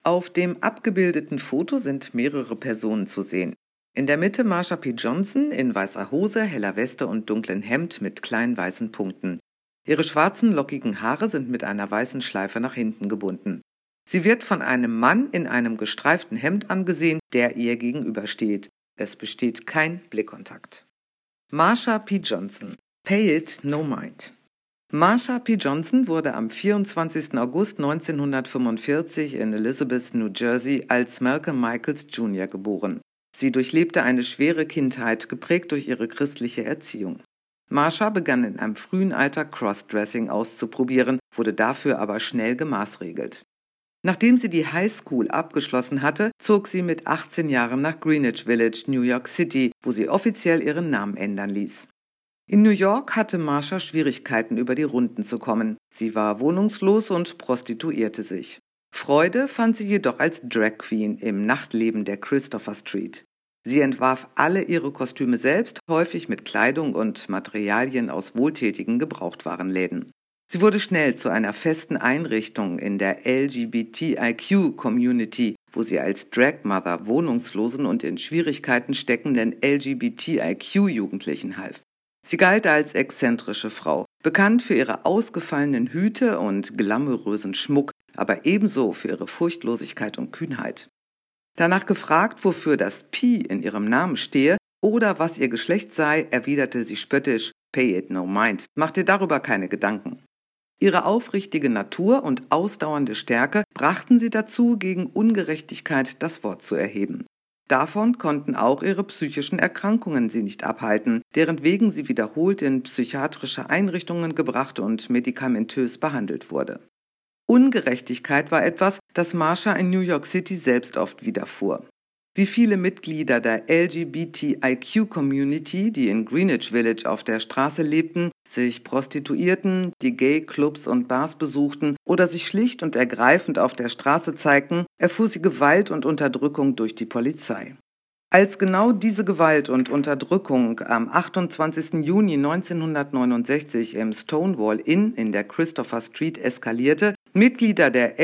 Auf dem abgebildeten Foto sind mehrere Personen zu sehen. In der Mitte Marsha P. Johnson in weißer Hose, heller Weste und dunklem Hemd mit kleinen weißen Punkten. Ihre schwarzen, lockigen Haare sind mit einer weißen Schleife nach hinten gebunden. Sie wird von einem Mann in einem gestreiften Hemd angesehen, der ihr gegenübersteht. Es besteht kein Blickkontakt. Marsha P. Johnson. Pay it no mind. Marsha P. Johnson wurde am 24. August 1945 in Elizabeth, New Jersey, als Malcolm Michaels Jr. geboren. Sie durchlebte eine schwere Kindheit, geprägt durch ihre christliche Erziehung. Marsha begann in einem frühen Alter Crossdressing auszuprobieren, wurde dafür aber schnell gemaßregelt. Nachdem sie die High School abgeschlossen hatte, zog sie mit 18 Jahren nach Greenwich Village, New York City, wo sie offiziell ihren Namen ändern ließ. In New York hatte Marsha Schwierigkeiten, über die Runden zu kommen. Sie war wohnungslos und prostituierte sich. Freude fand sie jedoch als Drag Queen im Nachtleben der Christopher Street. Sie entwarf alle ihre Kostüme selbst, häufig mit Kleidung und Materialien aus wohltätigen Gebrauchtwarenläden. Sie wurde schnell zu einer festen Einrichtung in der LGBTIQ-Community, wo sie als Drag Mother wohnungslosen und in Schwierigkeiten steckenden LGBTIQ-Jugendlichen half. Sie galt als exzentrische Frau, bekannt für ihre ausgefallenen Hüte und glamourösen Schmuck, aber ebenso für ihre Furchtlosigkeit und Kühnheit. Danach gefragt, wofür das P in ihrem Namen stehe oder was ihr Geschlecht sei, erwiderte sie spöttisch: "Pay it no mind, mach dir darüber keine Gedanken." Ihre aufrichtige Natur und ausdauernde Stärke brachten sie dazu, gegen Ungerechtigkeit das Wort zu erheben. Davon konnten auch ihre psychischen Erkrankungen sie nicht abhalten, deren wegen sie wiederholt in psychiatrische Einrichtungen gebracht und medikamentös behandelt wurde. Ungerechtigkeit war etwas, das Marsha in New York City selbst oft widerfuhr. Wie viele Mitglieder der LGBTIQ-Community, die in Greenwich Village auf der Straße lebten, sich prostituierten, die Gay-Clubs und Bars besuchten oder sich schlicht und ergreifend auf der Straße zeigten, erfuhr sie Gewalt und Unterdrückung durch die Polizei. Als genau diese Gewalt und Unterdrückung am 28. Juni 1969 im Stonewall Inn in der Christopher Street eskalierte, Mitglieder der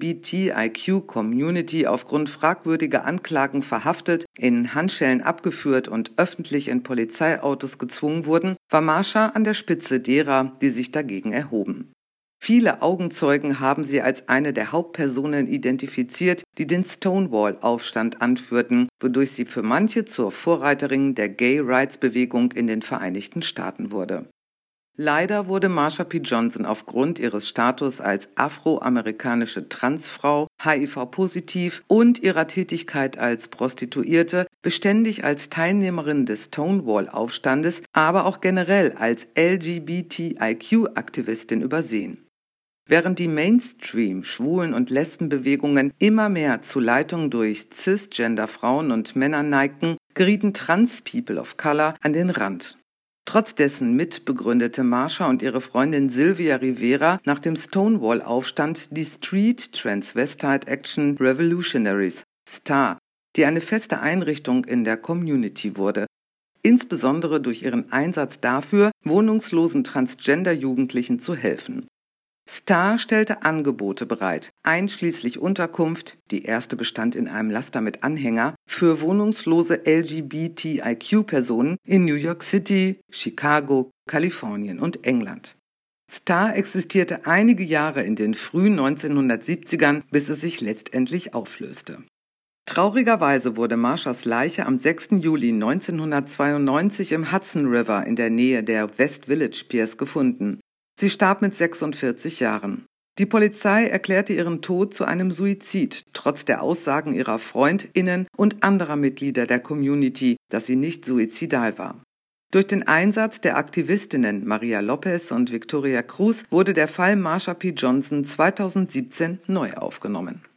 LGBTIQ-Community aufgrund fragwürdiger Anklagen verhaftet, in Handschellen abgeführt und öffentlich in Polizeiautos gezwungen wurden, war Marsha an der Spitze derer, die sich dagegen erhoben. Viele Augenzeugen haben sie als eine der Hauptpersonen identifiziert, die den Stonewall-Aufstand anführten, wodurch sie für manche zur Vorreiterin der Gay-Rights-Bewegung in den Vereinigten Staaten wurde. Leider wurde Marsha P. Johnson aufgrund ihres Status als afroamerikanische Transfrau, HIV-positiv und ihrer Tätigkeit als Prostituierte beständig als Teilnehmerin des Stonewall-Aufstandes, aber auch generell als LGBTIQ-Aktivistin übersehen. Während die Mainstream-Schwulen- und Lesbenbewegungen immer mehr zu Leitung durch Cisgender-Frauen und Männer neigten, gerieten Trans-People of Color an den Rand. Trotz dessen mitbegründete Marsha und ihre Freundin Sylvia Rivera nach dem Stonewall-Aufstand die Street Transvestite Action Revolutionaries, STAR, die eine feste Einrichtung in der Community wurde, insbesondere durch ihren Einsatz dafür, wohnungslosen Transgender-Jugendlichen zu helfen. STAR stellte Angebote bereit, einschließlich Unterkunft, die erste bestand in einem Laster mit Anhänger, für wohnungslose LGBTIQ-Personen in New York City, Chicago, Kalifornien und England. STAR existierte einige Jahre in den frühen 1970ern, bis es sich letztendlich auflöste. Traurigerweise wurde Marshas Leiche am 6. Juli 1992 im Hudson River in der Nähe der West Village Piers gefunden. Sie starb mit 46 Jahren. Die Polizei erklärte ihren Tod zu einem Suizid, trotz der Aussagen ihrer FreundInnen und anderer Mitglieder der Community, dass sie nicht suizidal war. Durch den Einsatz der Aktivistinnen Maria Lopez und Victoria Cruz wurde der Fall Marsha P. Johnson 2017 neu aufgenommen.